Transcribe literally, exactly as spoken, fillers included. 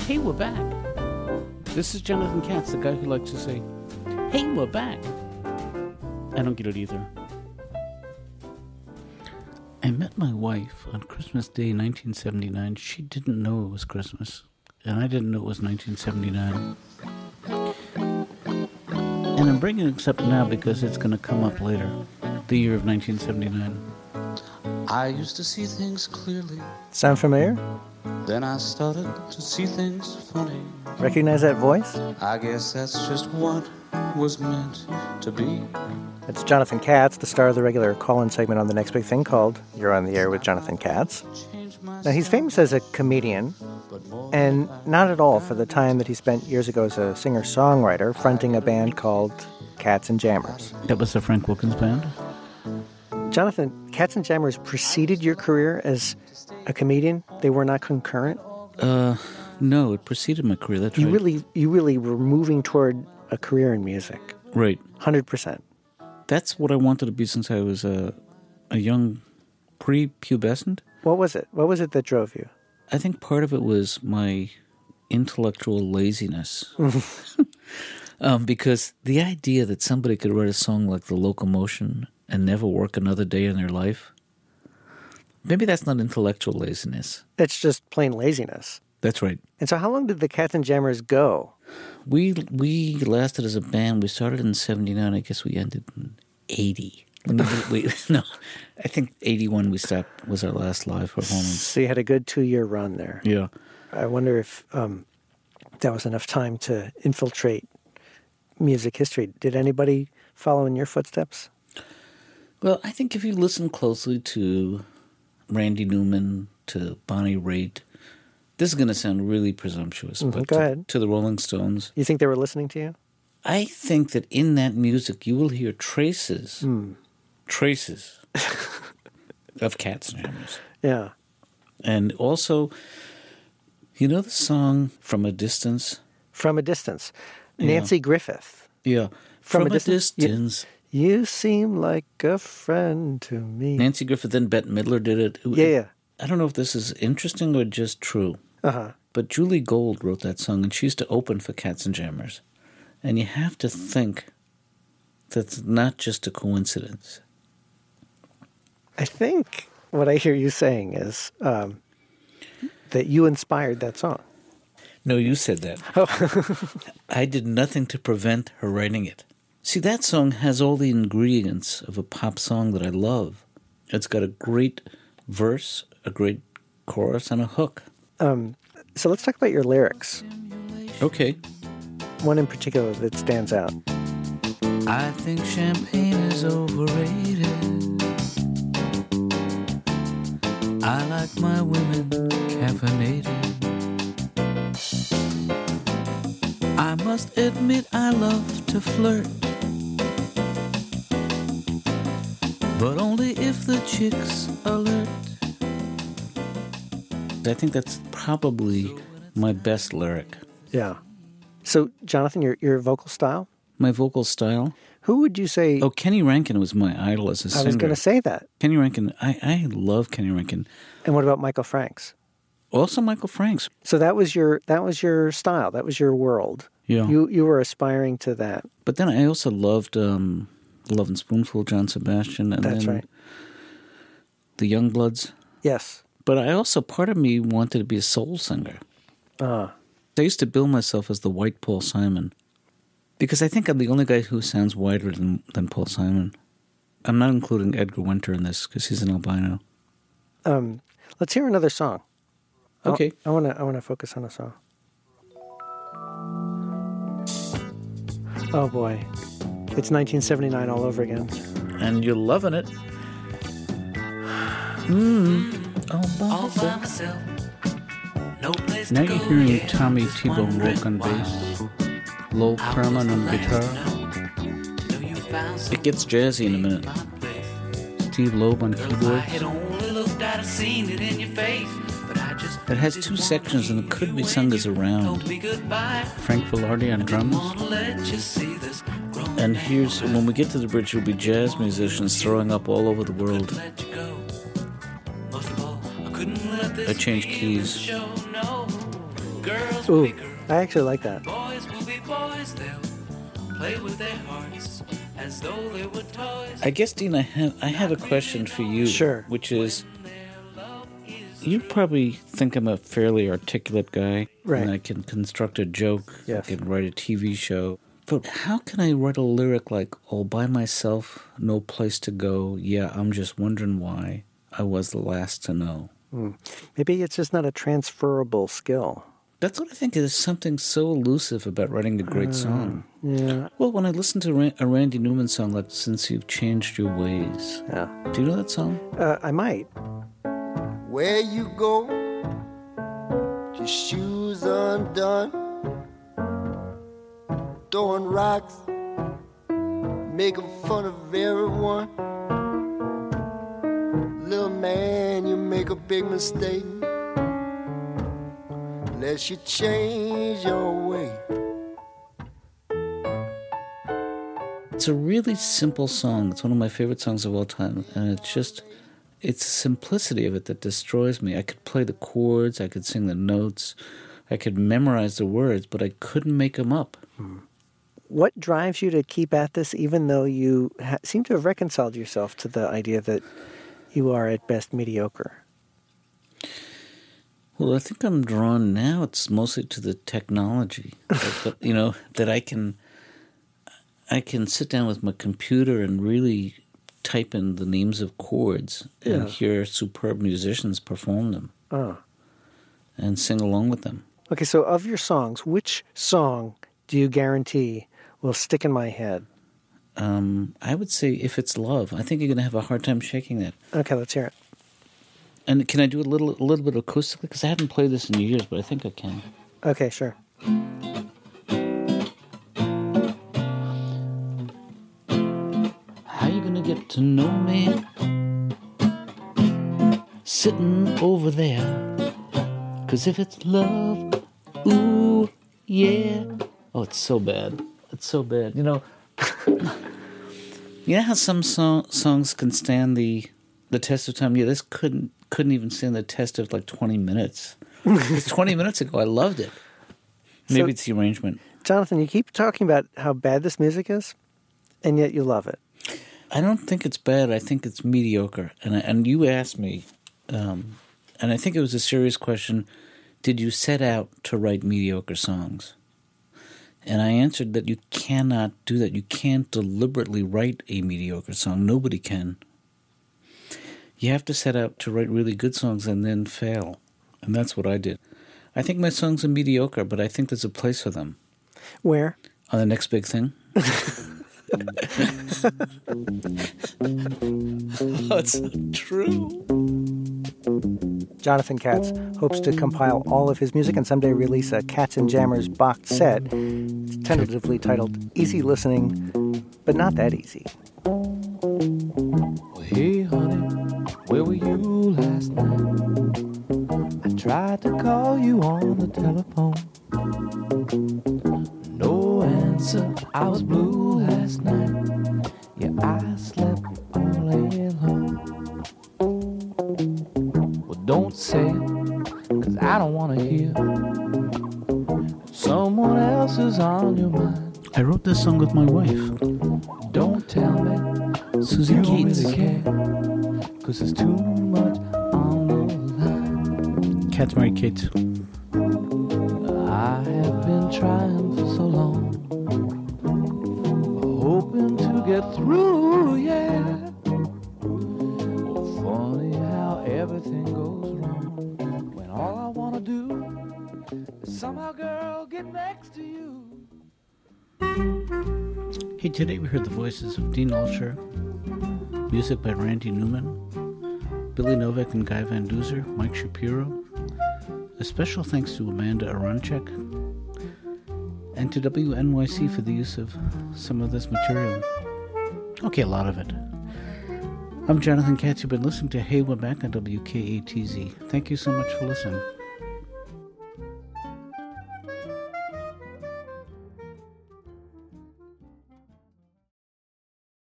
Hey, we're back. This is Jonathan Katz, the guy who likes to say, hey, we're back. I don't get it either. I met my wife on Christmas Day, nineteen seventy-nine. She didn't know it was Christmas, and I didn't know it was nineteen seventy-nine. And I'm bringing this up now because it's going to come up later, the year of nineteen seventy-nine. I used to see things clearly. Sound familiar? Then I started to see things funny. Recognize that voice? I guess that's just what was meant to be. It's Jonathan Katz, the star of the regular call-in segment on The Next Big Thing called You're on the Air with Jonathan Katz. Now, he's famous as a comedian, and not at all for the time that he spent years ago as a singer-songwriter fronting a band called Cats and Jammers. That was the Frank Wilkins Band? Jonathan, Cats and Jammers preceded your career as a comedian? They were not concurrent? Uh, no, it preceded my career, that's you right. Really, you really were moving toward a career in music. Right. one hundred percent. That's what I wanted to be since I was a, a young pre-pubescent. What was it? What was it that drove you? I think part of it was my intellectual laziness. um, because the idea that somebody could write a song like The Locomotion and never work another day in their life, maybe that's not intellectual laziness. It's just plain laziness. That's right. And so how long did the Cats and Jammers go? We we lasted as a band. We started in seventy-nine. I guess we ended in eighty. Let me wait. No, I think eighty-one we stopped was our last live performance. So you had a good two-year run there. Yeah. I wonder if um, that was enough time to infiltrate music history. Did anybody follow in your footsteps? Well, I think if you listen closely to Randy Newman, to Bonnie Raitt, this is going to sound really presumptuous, Mm-hmm. but Go to, ahead. to the Rolling Stones, You think they were listening to you? I think that in that music you will hear traces, Mm. traces of Cats and Jammers. Yeah. And also, you know the song From a Distance? From a Distance. Yeah. Nancy Griffith. Yeah. From From, a a Distance? distance. You seem like a friend to me. Nancy Griffith, then Bette Midler did it. Yeah, yeah. I don't know if this is interesting or just true. Uh-huh. But Julie Gold wrote that song, and she used to open for Cats and Jammers. And you have to think that's not just a coincidence. I think what I hear you saying is um, that you inspired that song. No, you said that. Oh. I did nothing to prevent her writing it. See, that song has all the ingredients of a pop song that I love. It's got a great verse, a great chorus, and a hook. Um, so let's talk about your lyrics. Okay. One in particular that stands out. I think champagne is overrated. I like my women caffeinated. I must admit I love to flirt, but only if the chick's alert. I think that's probably my best lyric. Yeah. So, Jonathan, your your vocal style? My vocal style? Who would you say... Oh, Kenny Rankin was my idol as a singer. I was going to say that. Kenny Rankin, I, I love Kenny Rankin. And what about Michael Franks? Also Michael Franks. So that was your that was your style. That was your world. Yeah. You you were aspiring to that. But then I also loved um, Love and Spoonful, John Sebastian, and That's then right. the Youngbloods. Yes. But I also, part of me wanted to be a soul singer. Uh, I used to bill myself as the white Paul Simon because I think I'm the only guy who sounds whiter than, than Paul Simon. I'm not including Edgar Winter in this because he's an albino. um, let's hear another song. Okay. I want to I want to focus on a song. Oh boy. It's nineteen seventy-nine all over again. And you're loving it. Mm. All by All by myself. myself. No place Now to you're go, hearing yeah, Tommy just T-Bone wondering work on why. bass, Lowell I Perlman was on the guitar. last to know. Know you found It gets jazzy in a minute. something my place. Steve Loeb on Girl, if I had keyboards. only looked, I'd have seen it in your face. But I just It has two sections and it could be sung as a round. told me goodbye. Frank Velarde on drums. Wanna let you see this growing And here's, when we get to the bridge, it'll be jazz musicians throwing up all over the world. let you go. Most of all, I couldn't let this I changed feeling keys. show, no. Girls Ooh, be girls. I actually like that. Boys will be boys, they'll play with their hearts as though they were toys. I guess, Dean, I have I have a question for you. Sure. Which is, you probably think I'm a fairly articulate guy. Right. And I can construct a joke. Yes. I can write a T V show. But how can I write a lyric like, all by myself, no place to go, yeah, I'm just wondering why I was the last to know? Hmm. Maybe it's just not a transferable skill. That's what I think. There's something so elusive about writing a great song. Yeah. Well, when I listen to Ra- a Randy Newman song like Since You've Changed Your Ways, Yeah. do you know that song? Uh, I might. Where you go, your shoes undone, throwing rocks, making fun of everyone. Little man, you make a big mistake unless you change your way. It's a really simple song. It's one of my favorite songs of all time. And it's just, it's the simplicity of it that destroys me. I could play the chords, I could sing the notes, I could memorize the words, but I couldn't make them up. What drives you to keep at this, even though you ha- seem to have reconciled yourself to the idea that you are at best mediocre? Well, I think I'm drawn now. It's mostly to the technology, that, that, you know, that I can, I can sit down with my computer and really type in the names of chords and Yeah. hear superb musicians perform them Oh. and sing along with them. Okay, so of your songs, which song do you guarantee will stick in my head? Um, I would say If It's Love. I think you're going to have a hard time shaking that. Okay, let's hear it. And can I do a little, a little bit acoustically? Because I haven't played this in years, but I think I can. Okay, sure. How you gonna get to know me? Sitting over there. Cause if it's love, ooh, yeah. Oh, it's so bad. It's so bad. You know, you know how some song, songs can stand the the test of time? Yeah, this couldn't couldn't even stand the test of like twenty minutes. Because twenty minutes ago, I loved it. Maybe So- it's the arrangement. Jonathan, you keep talking about how bad this music is, and yet you love it. I don't think it's bad. I think it's mediocre. And I, and you asked me, um, and I think it was a serious question, did you set out to write mediocre songs? And I answered that you cannot do that. You can't deliberately write a mediocre song. Nobody can. You have to set out to write really good songs and then fail. And that's what I did. I think my songs are mediocre, but I think there's a place for them. Where? On the next big thing. That's true. Jonathan Katz hopes to compile all of his music and someday release a Katz and Jammers box set. It's tentatively titled Easy Listening, but not that easy. Well, hey, honey, where were you last night? I tried to call you on the telephone. No answer, I was blue last night. Yeah, I slept all alone. Well, don't say it, cause I don't wanna hear someone else is on your mind. I wrote this song with my wife, Don't tell me Susie you Keats. really care, cause there's too much on the line. Katz married Kate. I have been trying for so long, hoping to get through, yeah. Oh, funny how everything goes wrong when all I want to do is somehow, girl, get next to you. Hey, today we heard the voices of Dean Ulsher, music by Randy Newman, Billy Novak and Guy Van Duzer, Mike Shapiro. A special thanks to Amanda Aronchek and to W N Y C for the use of some of this material. Okay, a lot of it. I'm Jonathan Katz. You've been listening to Hey, We're Back on W K A T Z. Thank you so much for listening.